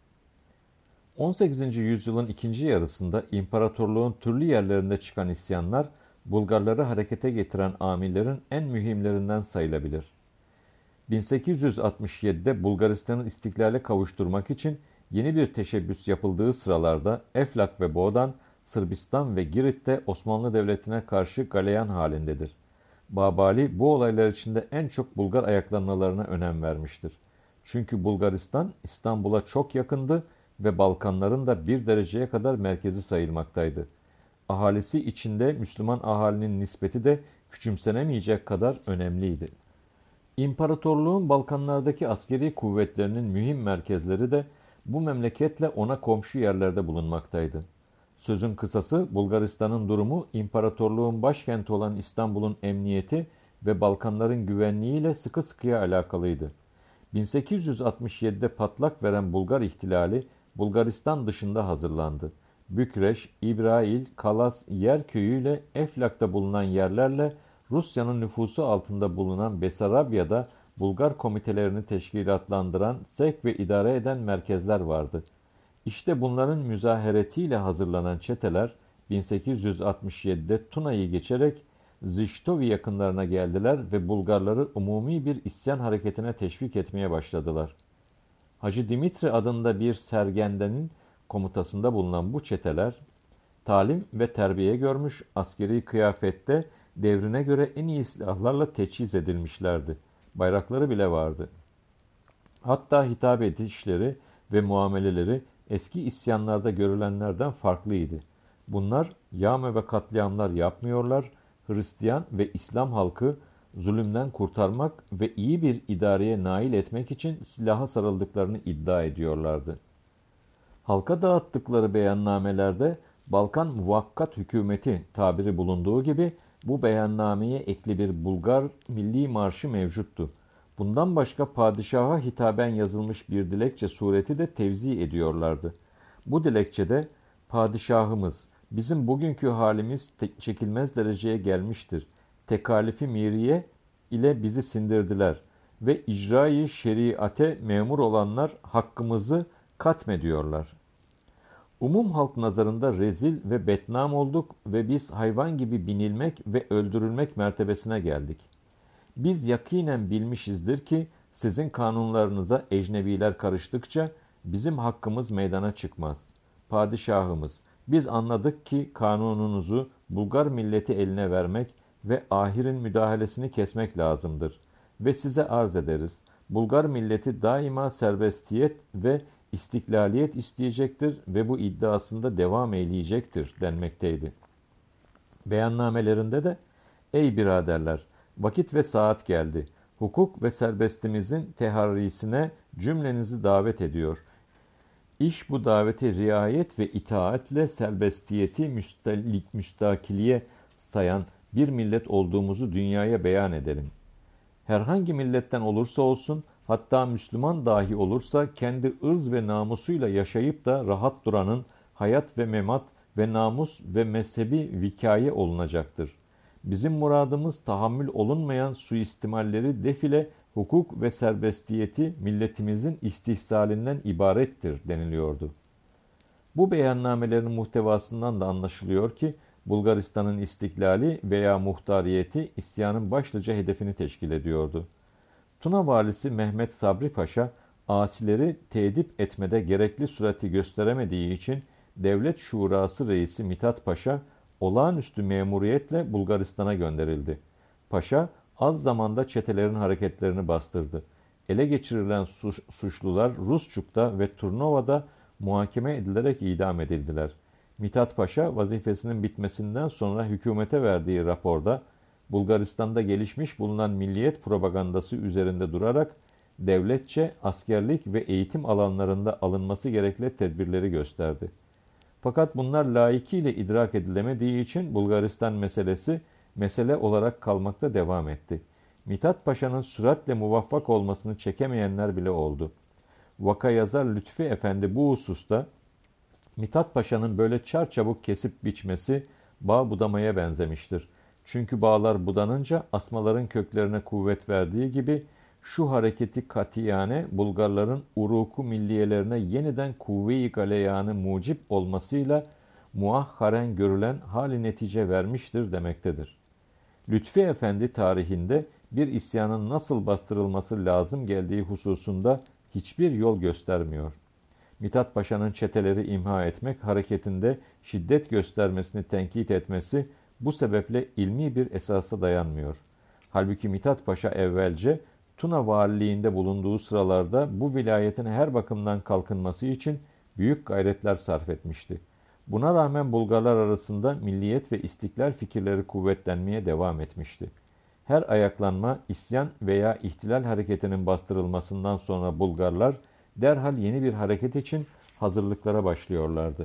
on sekizinci yüzyılın ikinci yarısında imparatorluğun türlü yerlerinde çıkan isyanlar, Bulgarları harekete getiren amillerin en mühimlerinden sayılabilir. bin sekiz yüz altmış yedide Bulgaristan'ı istiklale kavuşturmak için yeni bir teşebbüs yapıldığı sıralarda Eflak ve Boğdan, Sırbistan ve Girit'te Osmanlı Devleti'ne karşı galeyan halindedir. Babali bu olaylar içinde en çok Bulgar ayaklanmalarına önem vermiştir. Çünkü Bulgaristan İstanbul'a çok yakındı ve Balkanların da bir dereceye kadar merkezi sayılmaktaydı. Ahalisi içinde Müslüman ahalinin nispeti de küçümsenemeyecek kadar önemliydi. İmparatorluğun Balkanlardaki askeri kuvvetlerinin mühim merkezleri de bu memleketle ona komşu yerlerde bulunmaktaydı. Sözün kısası, Bulgaristan'ın durumu imparatorluğun başkenti olan İstanbul'un emniyeti ve Balkanların güvenliğiyle sıkı sıkıya alakalıydı. bin sekiz yüz altmış yedide patlak veren Bulgar ihtilali Bulgaristan dışında hazırlandı. Bükreş, İbrail, Kalas, Yerköyü ile Eflak'ta bulunan yerlerle Rusya'nın nüfusu altında bulunan Besarabya'da Bulgar komitelerini teşkilatlandıran, sevk ve idare eden merkezler vardı. İşte bunların müzaheretiyle hazırlanan çeteler bin sekiz yüz altmış yedide Tuna'yı geçerek Ziştovi yakınlarına geldiler ve Bulgarları umumi bir isyan hareketine teşvik etmeye başladılar. Hacı Dimitri adında bir sergendenin komutasında bulunan bu çeteler, talim ve terbiye görmüş, askeri kıyafette devrine göre en iyi silahlarla teçhiz edilmişlerdi. Bayrakları bile vardı. Hatta hitap edişleri ve muameleleri eski isyanlarda görülenlerden farklıydı. Bunlar yağma ve katliamlar yapmıyorlar, Hristiyan ve İslam halkı zulümden kurtarmak ve iyi bir idareye nail etmek için silaha sarıldıklarını iddia ediyorlardı. Halka dağıttıkları beyannamelerde Balkan Muvakkat Hükümeti tabiri bulunduğu gibi bu beyannameye ekli bir Bulgar Milli Marşı mevcuttu. Bundan başka padişaha hitaben yazılmış bir dilekçe sureti de tevzi ediyorlardı. Bu dilekçede padişahımız bizim bugünkü halimiz çekilmez dereceye gelmiştir. Tekalifi miriye ile bizi sindirdiler ve icra-i şeriate memur olanlar hakkımızı katmediyorlar. Umum halk nazarında rezil ve bednam olduk ve biz hayvan gibi binilmek ve öldürülmek mertebesine geldik. Biz yakinen bilmişizdir ki sizin kanunlarınıza ecnebiler karıştıkça bizim hakkımız meydana çıkmaz. Padişahımız, biz anladık ki kanununuzu Bulgar milleti eline vermek ve ahirin müdahalesini kesmek lazımdır. Ve size arz ederiz. Bulgar milleti daima serbestiyet ve istiklaliyet isteyecektir ve bu iddiasında devam eyleyecektir denmekteydi. Beyannamelerinde de ey biraderler, vakit ve saat geldi. Hukuk ve serbestimizin teharrisine cümlenizi davet ediyor. İş bu davete riayet ve itaatle serbestiyeti müstelik, müstakiliye sayan bir millet olduğumuzu dünyaya beyan edelim. Herhangi milletten olursa olsun, hatta Müslüman dahi olursa kendi ırz ve namusuyla yaşayıp da rahat duranın hayat ve memat ve namus ve mezhebi vikaye olunacaktır. Bizim muradımız tahammül olunmayan suistimalleri defile hukuk ve serbestiyeti milletimizin istihsalinden ibarettir deniliyordu. Bu beyannamelerin muhtevasından da anlaşılıyor ki Bulgaristan'ın istiklali veya muhtariyeti isyanın başlıca hedefini teşkil ediyordu. Tuna valisi Mehmet Sabri Paşa, asileri tedip etmede gerekli sürati gösteremediği için Devlet Şurası Reisi Mithat Paşa, olağanüstü memuriyetle Bulgaristan'a gönderildi. Paşa, az zamanda çetelerin hareketlerini bastırdı. Ele geçirilen suç, suçlular Rusçuk'ta ve Turnova'da muhakeme edilerek idam edildiler. Mithat Paşa, vazifesinin bitmesinden sonra hükümete verdiği raporda, Bulgaristan'da gelişmiş bulunan milliyet propagandası üzerinde durarak devletçe, askerlik ve eğitim alanlarında alınması gerekli tedbirleri gösterdi. Fakat bunlar layıkıyla idrak edilemediği için Bulgaristan meselesi mesele olarak kalmakta devam etti. Mithat Paşa'nın süratle muvaffak olmasını çekemeyenler bile oldu. Vaka yazar Lütfi Efendi bu hususta Mithat Paşa'nın böyle çarçabuk kesip biçmesi bağ budamaya benzemiştir. Çünkü bağlar budanınca asmaların köklerine kuvvet verdiği gibi şu hareketi katiyane Bulgarların uruku milliyelerine yeniden kuvve-i galeyanı mucip olmasıyla muahharen görülen hali netice vermiştir demektedir. Lütfi Efendi tarihinde bir isyanın nasıl bastırılması lazım geldiği hususunda hiçbir yol göstermiyor. Mithat Paşa'nın çeteleri imha etmek hareketinde şiddet göstermesini tenkit etmesi bu sebeple ilmi bir esasa dayanmıyor. Halbuki Mithat Paşa evvelce Tuna valiliğinde bulunduğu sıralarda bu vilayetin her bakımdan kalkınması için büyük gayretler sarf etmişti. Buna rağmen Bulgarlar arasında milliyet ve istiklal fikirleri kuvvetlenmeye devam etmişti. Her ayaklanma, isyan veya ihtilal hareketinin bastırılmasından sonra Bulgarlar derhal yeni bir hareket için hazırlıklara başlıyorlardı.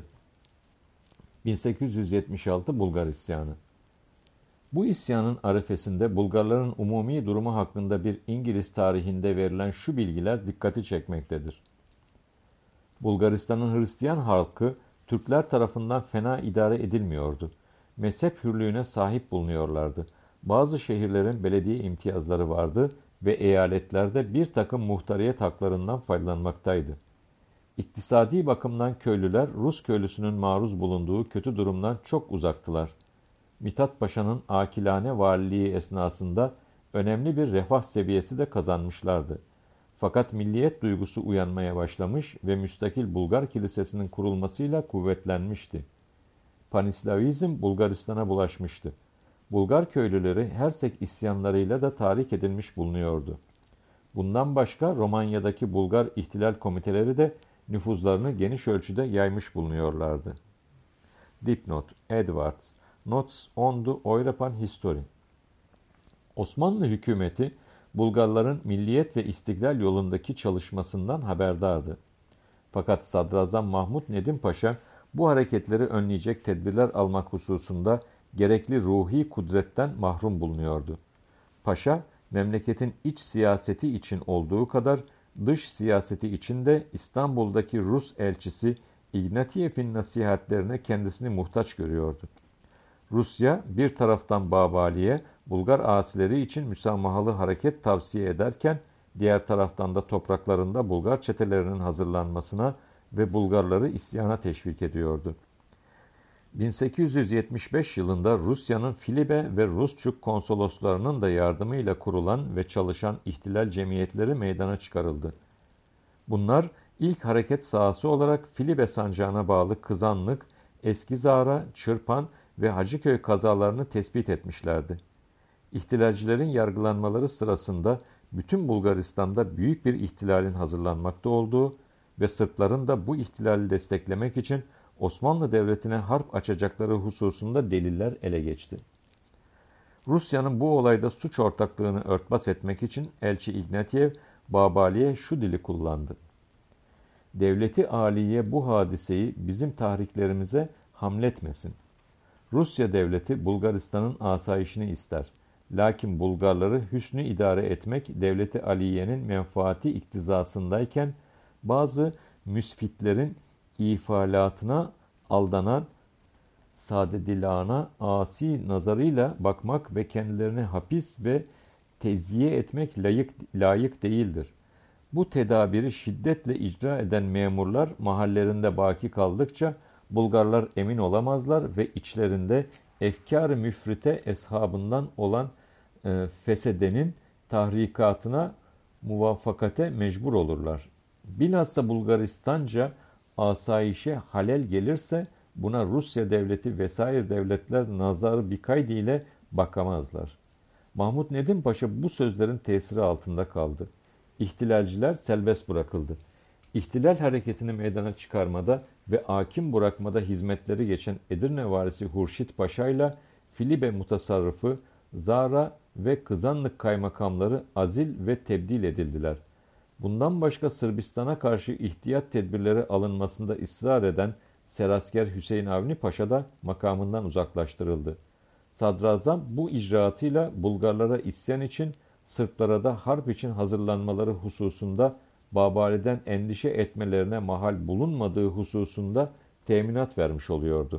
bin sekiz yüz yetmiş altı Bulgar İsyanı. Bu isyanın arifesinde Bulgarların umumi durumu hakkında bir İngiliz tarihinde verilen şu bilgiler dikkati çekmektedir. Bulgaristan'ın Hristiyan halkı Türkler tarafından fena idare edilmiyordu. Mezhep hürlüğüne sahip bulunuyorlardı. Bazı şehirlerin belediye imtiyazları vardı ve eyaletlerde bir takım muhtariyet haklarından faydalanmaktaydı. İktisadi bakımdan köylüler Rus köylüsünün maruz bulunduğu kötü durumdan çok uzaktılar. Mithat Paşa'nın akilane valiliği esnasında önemli bir refah seviyesi de kazanmışlardı. Fakat milliyet duygusu uyanmaya başlamış ve müstakil Bulgar kilisesinin kurulmasıyla kuvvetlenmişti. Panislavizm Bulgaristan'a bulaşmıştı. Bulgar köylüleri Hersek isyanlarıyla da tahrik edilmiş bulunuyordu. Bundan başka Romanya'daki Bulgar ihtilal komiteleri de nüfuzlarını geniş ölçüde yaymış bulunuyorlardı. Dipnot: Edwards Notes on the European History. Osmanlı hükümeti Bulgarların milliyet ve istiklal yolundaki çalışmasından haberdardı. Fakat Sadrazam Mahmud Nedim Paşa bu hareketleri önleyecek tedbirler almak hususunda gerekli ruhi kudretten mahrum bulunuyordu. Paşa, memleketin iç siyaseti için olduğu kadar dış siyaseti için de İstanbul'daki Rus elçisi İgnatiyev'in nasihatlerine kendisini muhtaç görüyordu. Rusya bir taraftan Babali'ye Bulgar asileri için müsamahalı hareket tavsiye ederken diğer taraftan da topraklarında Bulgar çetelerinin hazırlanmasına ve Bulgarları isyana teşvik ediyordu. bin sekiz yüz yetmiş beş yılında Rusya'nın Filibe ve Rusçuk konsoloslarının da yardımıyla kurulan ve çalışan ihtilal cemiyetleri meydana çıkarıldı. Bunlar ilk hareket sahası olarak Filibe sancağına bağlı Kızanlık, Eskizara, Çırpan ve Hacıköy kazalarını tespit etmişlerdi. İhtilalcilerin yargılanmaları sırasında bütün Bulgaristan'da büyük bir ihtilalin hazırlanmakta olduğu ve Sırpların da bu ihtilali desteklemek için Osmanlı Devleti'ne harp açacakları hususunda deliller ele geçti. Rusya'nın bu olayda suç ortaklığını örtbas etmek için elçi Ignatiev, Babali'ye şu dili kullandı. Devleti Aliye bu hadiseyi bizim tahriklerimize hamletmesin. Rusya devleti Bulgaristan'ın asayişini ister. Lakin Bulgarları hüsnü idare etmek devleti Aliye'nin menfaati iktizasındayken bazı müsfitlerin ifalatına aldanan sadedilana asi nazarıyla bakmak ve kendilerini hapis ve tezyiye etmek layık, layık değildir. Bu tedabiri şiddetle icra eden memurlar mahallerinde baki kaldıkça Bulgarlar emin olamazlar ve içlerinde efkar-ı müfrite eshabından olan e, fesedenin tahrikatına muvaffakate mecbur olurlar. Bilhassa Bulgaristanca asayişe halel gelirse buna Rusya devleti vesaire devletler nazarı bikaydi ile bakamazlar. Mahmud Nedim Paşa bu sözlerin tesiri altında kaldı. İhtilalciler serbest bırakıldı. İhtilal hareketini meydana çıkarmada ve hakim bırakmada hizmetleri geçen Edirne valisi Hurşit Paşa ile Filibe mutasarrıfı Zara ve Kızanlık kaymakamları azil ve tebdil edildiler. Bundan başka Sırbistan'a karşı ihtiyat tedbirleri alınmasında ısrar eden Serasker Hüseyin Avni Paşa da makamından uzaklaştırıldı. Sadrazam bu icraatıyla Bulgarlara isyan için, Sırplara da harp için hazırlanmaları hususunda Babali'den endişe etmelerine mahal bulunmadığı hususunda teminat vermiş oluyordu.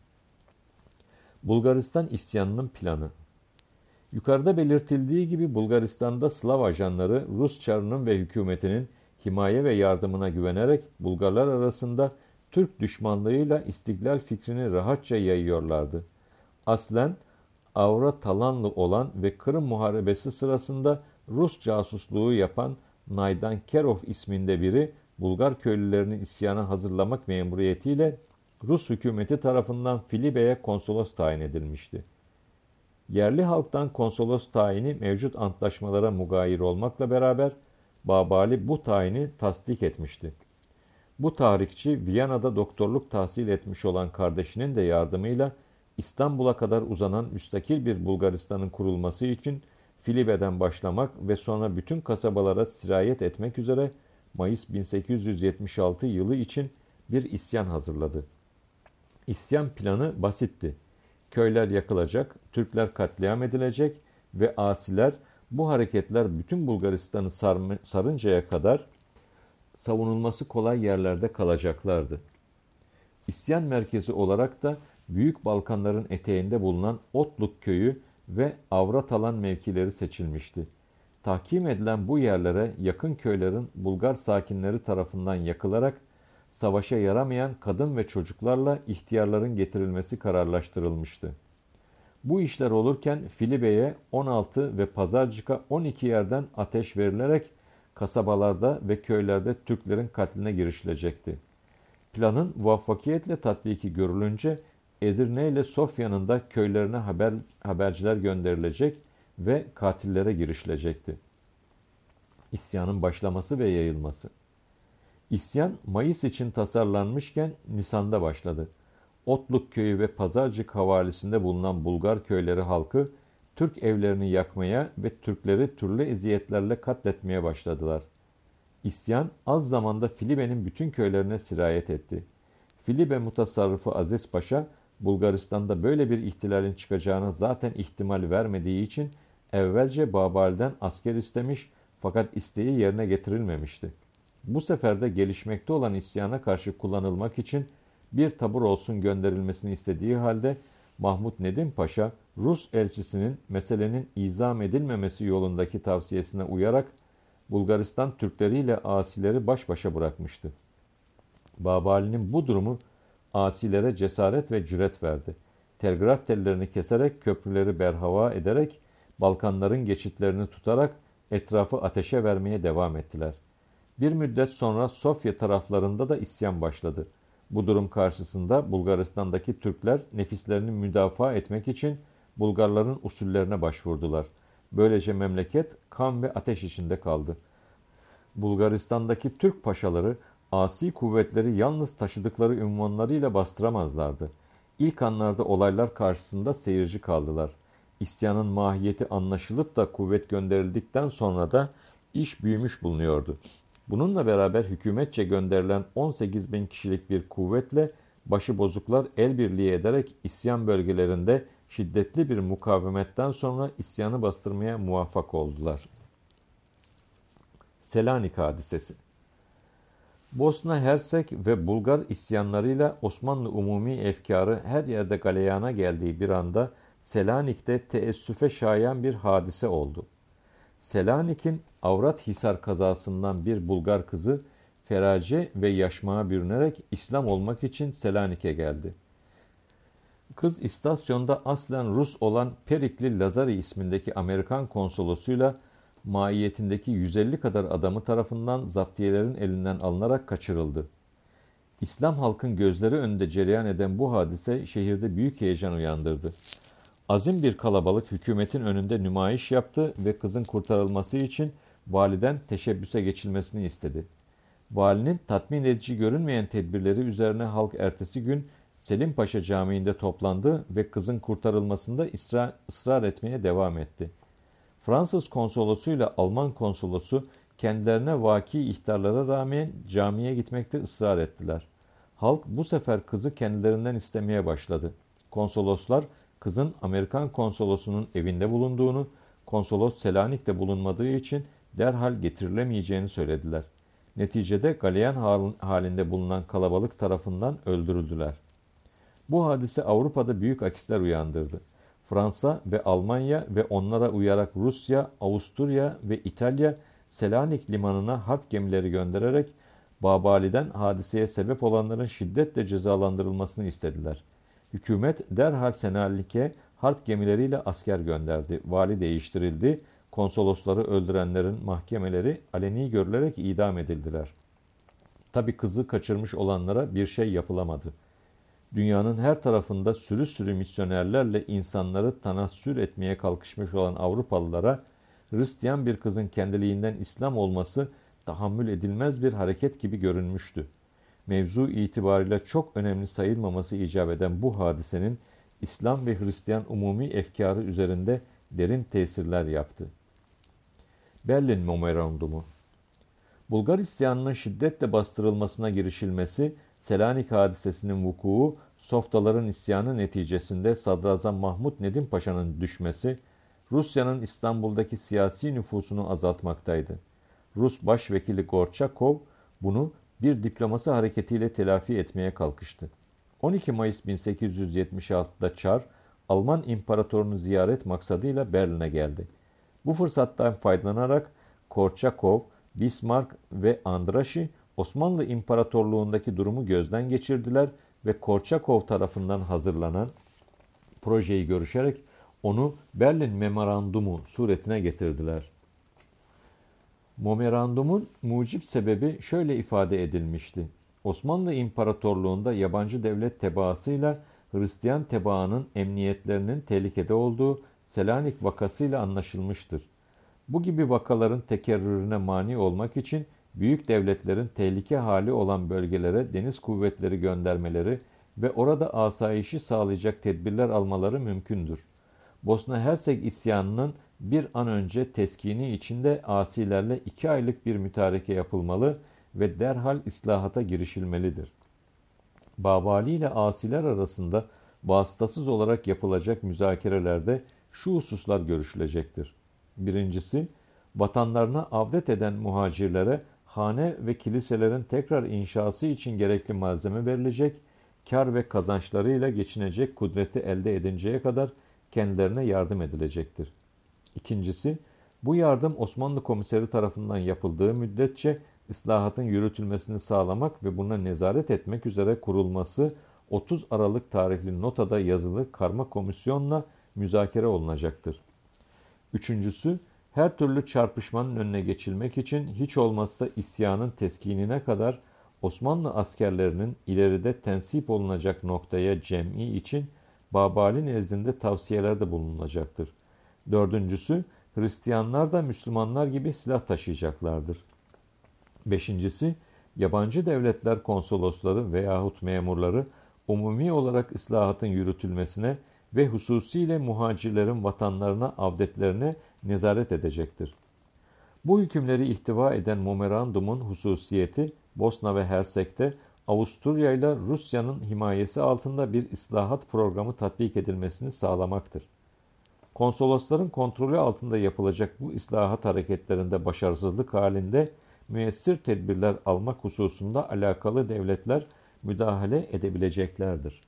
Bulgaristan isyanının planı. Yukarıda belirtildiği gibi Bulgaristan'da Slav ajanları Rus Çarının ve hükümetinin himaye ve yardımına güvenerek Bulgarlar arasında Türk düşmanlığıyla istiklal fikrini rahatça yayıyorlardı. Aslen Avra Talanlı olan ve Kırım Muharebesi sırasında Rus casusluğu yapan Naydan Kerov isminde biri Bulgar köylülerini isyana hazırlamak memuriyetiyle Rus hükümeti tarafından Filibe'ye konsolos tayin edilmişti. Yerli halktan konsolos tayini mevcut antlaşmalara mugayir olmakla beraber Babali bu tayini tasdik etmişti. Bu tarihçi Viyana'da doktorluk tahsil etmiş olan kardeşinin de yardımıyla İstanbul'a kadar uzanan müstakil bir Bulgaristan'ın kurulması için Filibe'den başlamak ve sonra bütün kasabalara sirayet etmek üzere Mayıs bin sekiz yüz yetmiş altı yılı için bir isyan hazırladı. İsyan planı basitti. Köyler yakılacak, Türkler katliam edilecek ve asiler bu hareketler bütün Bulgaristan'ı sarıncaya kadar savunulması kolay yerlerde kalacaklardı. İsyan merkezi olarak da Büyük Balkanların eteğinde bulunan Otluk köyü ve Avratalan mevkileri seçilmişti. Tahkim edilen bu yerlere yakın köylerin Bulgar sakinleri tarafından yakılarak savaşa yaramayan kadın ve çocuklarla ihtiyarların getirilmesi kararlaştırılmıştı. Bu işler olurken Filibe'ye on altı ve Pazarcık'a on iki yerden ateş verilerek kasabalarda ve köylerde Türklerin katline girişilecekti. Planın muvaffakiyetle tatbiki görülünce Edirne ile Sofya'nın da köylerine haber, haberciler gönderilecek ve katillere girişilecekti. İsyanın başlaması ve yayılması. İsyan Mayıs için tasarlanmışken Nisan'da başladı. Otluk köyü ve Pazarcık havalisinde bulunan Bulgar köyleri halkı Türk evlerini yakmaya ve Türkleri türlü eziyetlerle katletmeye başladılar. İsyan az zamanda Filibe'nin bütün köylerine sirayet etti. Filibe mutasarrıfı Aziz Paşa, Bulgaristan'da böyle bir ihtilalin çıkacağına zaten ihtimal vermediği için evvelce Babali'den asker istemiş fakat isteği yerine getirilmemişti. Bu sefer de gelişmekte olan isyana karşı kullanılmak için bir tabur olsun gönderilmesini istediği halde Mahmud Nedim Paşa, Rus elçisinin meselenin izam edilmemesi yolundaki tavsiyesine uyarak Bulgaristan Türkleriyle asileri baş başa bırakmıştı. Babali'nin bu durumu asilere cesaret ve cüret verdi. Telgraf tellerini keserek, köprüleri berhava ederek, Balkanların geçitlerini tutarak etrafı ateşe vermeye devam ettiler. Bir müddet sonra Sofya taraflarında da isyan başladı. Bu durum karşısında Bulgaristan'daki Türkler nefislerini müdafaa etmek için Bulgarların usullerine başvurdular. Böylece memleket kan ve ateş içinde kaldı. Bulgaristan'daki Türk paşaları asi kuvvetleri yalnız taşıdıkları ünvanlarıyla bastıramazlardı. İlk anlarda olaylar karşısında seyirci kaldılar. İsyanın mahiyeti anlaşılıp da kuvvet gönderildikten sonra da iş büyümüş bulunuyordu. Bununla beraber hükümetçe gönderilen on sekiz bin kişilik bir kuvvetle başıbozuklar el birliği ederek isyan bölgelerinde şiddetli bir mukavemetten sonra isyanı bastırmaya muvaffak oldular. Selanik Hadisesi. Bosna Hersek ve Bulgar isyanlarıyla Osmanlı umumi efkarı her yerde galeyana geldiği bir anda Selanik'te teessüfe şayan bir hadise oldu. Selanik'in Avrathisar kazasından bir Bulgar kızı ferace ve yaşmağa bürünerek İslam olmak için Selanik'e geldi. Kız istasyonda aslen Rus olan Perikli Lazari ismindeki Amerikan konsolosuyla maiyetindeki yüz elli kadar adamı tarafından zaptiyelerin elinden alınarak kaçırıldı. İslam halkın gözleri önünde cereyan eden bu hadise şehirde büyük heyecan uyandırdı. Azim bir kalabalık hükümetin önünde nümayiş yaptı ve kızın kurtarılması için validen teşebbüse geçilmesini istedi. Valinin tatmin edici görünmeyen tedbirleri üzerine halk ertesi gün Selim Paşa Camii'nde toplandı ve kızın kurtarılmasında ısrar, ısrar etmeye devam etti. Fransız konsolosuyla Alman konsolosu kendilerine vaki ihtarlara rağmen camiye gitmekte ısrar ettiler. Halk bu sefer kızı kendilerinden istemeye başladı. Konsoloslar kızın Amerikan konsolosunun evinde bulunduğunu, konsolos Selanik'te bulunmadığı için derhal getirilemeyeceğini söylediler. Neticede galeyan halinde bulunan kalabalık tarafından öldürüldüler. Bu hadise Avrupa'da büyük akisler uyandırdı. Fransa ve Almanya ve onlara uyarak Rusya, Avusturya ve İtalya Selanik limanına harp gemileri göndererek Babali'den hadiseye sebep olanların şiddetle cezalandırılmasını istediler. Hükümet derhal Selanik'e harp gemileriyle asker gönderdi. Vali değiştirildi. Konsolosları öldürenlerin mahkemeleri aleni görülerek idam edildiler. Tabi kızı kaçırmış olanlara bir şey yapılamadı. Dünyanın her tarafında sürü sürü misyonerlerle insanları tanassür etmeye kalkışmış olan Avrupalılara Hristiyan bir kızın kendiliğinden İslam olması tahammül edilmez bir hareket gibi görünmüştü. Mevzu itibariyle çok önemli sayılmaması icap eden bu hadisenin İslam ve Hristiyan umumi efkarı üzerinde derin tesirler yaptı. Berlin Memorandumu. Bulgar isyanının şiddetle bastırılmasına girişilmesi, Selanik hadisesinin vuku'u, Softaların isyanı neticesinde Sadrazam Mahmud Nedim Paşa'nın düşmesi, Rusya'nın İstanbul'daki siyasi nüfusunu azaltmaktaydı. Rus Başvekili Gorçakov bunu bir diplomasi hareketiyle telafi etmeye kalkıştı. on iki Mayıs bin sekiz yüz yetmiş altıda Çar, Alman imparatorunu ziyaret maksadıyla Berlin'e geldi. Bu fırsattan faydalanarak Korçakov, Bismarck ve Andrassy Osmanlı İmparatorluğundaki durumu gözden geçirdiler ve Korçakov tarafından hazırlanan projeyi görüşerek onu Berlin Memorandumu suretine getirdiler. Memorandumun mucip sebebi şöyle ifade edilmişti. Osmanlı İmparatorluğu'nda yabancı devlet tebaasıyla Hristiyan tebaanın emniyetlerinin tehlikede olduğu Selanik vakasıyla anlaşılmıştır. Bu gibi vakaların tekerrürüne mani olmak için büyük devletlerin tehlike hali olan bölgelere deniz kuvvetleri göndermeleri ve orada asayişi sağlayacak tedbirler almaları mümkündür. Bosna Hersek isyanının bir an önce teskini içinde asilerle iki aylık bir mütareke yapılmalı ve derhal islahata girişilmelidir. Babali ile asiler arasında vasıtasız olarak yapılacak müzakerelerde şu hususlar görüşülecektir. Birincisi, vatanlarına avdet eden muhacirlere hane ve kiliselerin tekrar inşası için gerekli malzeme verilecek, kar ve kazançlarıyla geçinecek kudreti elde edinceye kadar kendilerine yardım edilecektir. İkincisi, bu yardım Osmanlı komiseri tarafından yapıldığı müddetçe islahatın yürütülmesini sağlamak ve buna nezaret etmek üzere kurulması otuz Aralık tarihli notada yazılı karma komisyonla müzakere olunacaktır. Üçüncüsü, her türlü çarpışmanın önüne geçilmek için hiç olmazsa isyanın teskinine kadar Osmanlı askerlerinin ileride tensip olunacak noktaya cem'i için Babali nezdinde tavsiyelerde bulunacaktır. Dördüncüsü, Hristiyanlar da Müslümanlar gibi silah taşıyacaklardır. Beşincisi, yabancı devletler konsolosları veyahut memurları umumi olarak islahatın yürütülmesine ve hususiyle muhacirlerin vatanlarına avdetlerine nezaret edecektir. Bu hükümleri ihtiva eden memorandumun hususiyeti Bosna ve Hersek'te Avusturya ile Rusya'nın himayesi altında bir islahat programı tatbik edilmesini sağlamaktır. Konsolosların kontrolü altında yapılacak bu islahat hareketlerinde başarısızlık halinde müessir tedbirler almak hususunda alakalı devletler müdahale edebileceklerdir.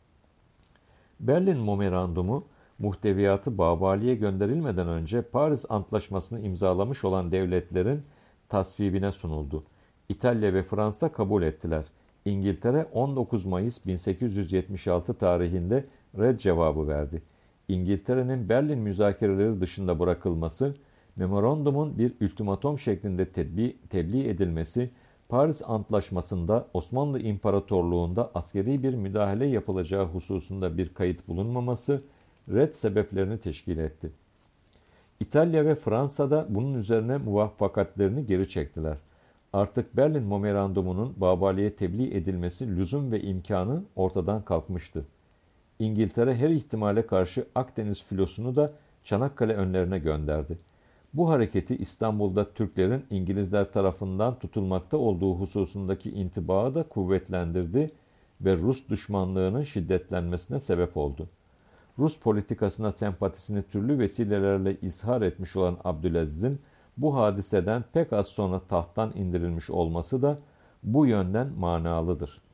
Berlin Memorandumu, muhteviyatı Babali'ye gönderilmeden önce Paris Antlaşması'nı imzalamış olan devletlerin tasvibine sunuldu. İtalya ve Fransa kabul ettiler. İngiltere on dokuz Mayıs bin sekiz yüz yetmiş altı tarihinde red cevabı verdi. İngiltere'nin Berlin müzakereleri dışında bırakılması, memorandumun bir ultimatom şeklinde tedbi, tebliğ edilmesi, Paris Antlaşması'nda Osmanlı İmparatorluğu'nda askeri bir müdahale yapılacağı hususunda bir kayıt bulunmaması, red sebeplerini teşkil etti. İtalya ve Fransa da bunun üzerine muvaffakatlerini geri çektiler. Artık Berlin Memorandumu'nun Babali'ye tebliğ edilmesi lüzum ve imkanı ortadan kalkmıştı. İngiltere her ihtimale karşı Akdeniz filosunu da Çanakkale önlerine gönderdi. Bu hareketi İstanbul'da Türklerin İngilizler tarafından tutulmakta olduğu hususundaki intibağı da kuvvetlendirdi ve Rus düşmanlığının şiddetlenmesine sebep oldu. Rus politikasına sempatisini türlü vesilelerle izhar etmiş olan Abdülaziz'in bu hadiseden pek az sonra tahttan indirilmiş olması da bu yönden manalıdır.